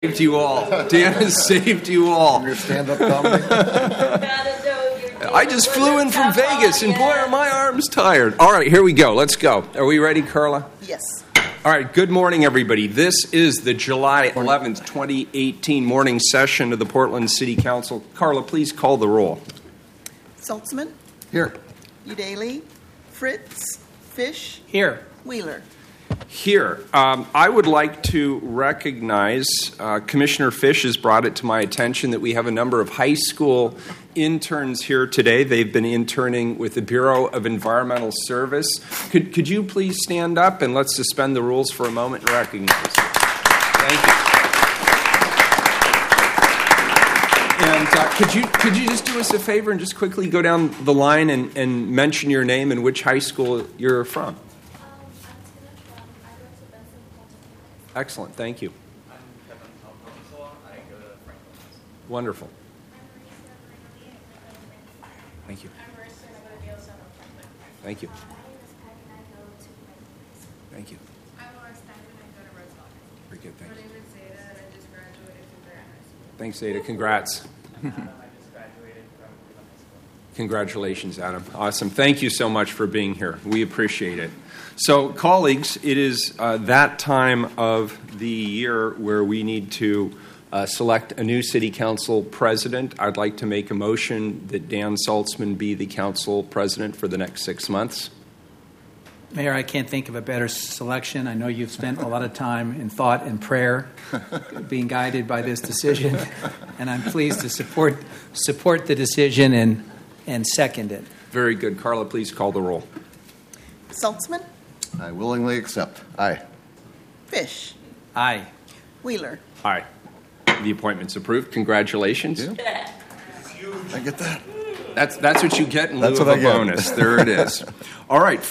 Saved you all. Dan has saved you all. Your stand-up comedy? I just flew in from Vegas, and boy, are my arms tired. All right, here we go. Let's go. Are we ready, Carla? Yes. All right, good morning, everybody. This is the July 11th, 2018 morning session of the Portland City Council. Carla, please call the roll. Saltzman, Here. Udaley, Fritz, Fish, Here. Wheeler. Here, I would like to recognize Commissioner Fish has brought it to my attention that we have a number of high school interns here today. They've been interning with the Bureau of Environmental Service. Could you please stand up and let's suspend the rules for a moment and recognize them. Thank you. And could you just do us a favor and just quickly go down the line and mention your name and which high school you're from? Excellent. Thank you. I'm Kevin Alfonso. I go to Franklin. Wonderful. Thank you. Thank you. Thank you. I'm Laura Steinman. I go to Roosevelt. Very good. Thank My you. name is Zeta, and I just graduated from Durham High School. Thanks, Zeta. Congrats. Adam, I just graduated from Cleveland High School. Congratulations, Adam. Awesome. Thank you so much for being here. We appreciate it. So, colleagues, it is that time of the year where we need to select a new city council president. I'd like to make a motion that Dan Saltzman be the council president for the next 6 months. Mayor, I can't think of a better selection. I know you've spent a lot of time in thought and prayer being guided by this decision, and I'm pleased to support the decision and second it. Very good. Carla, please call the roll. Saltzman, I willingly accept. Aye. Fish, Aye. Wheeler. Aye. The appointment's approved. Congratulations. Yeah. I get that. That's what you get in lieu That's of what a I get. bonus. There it is. All right.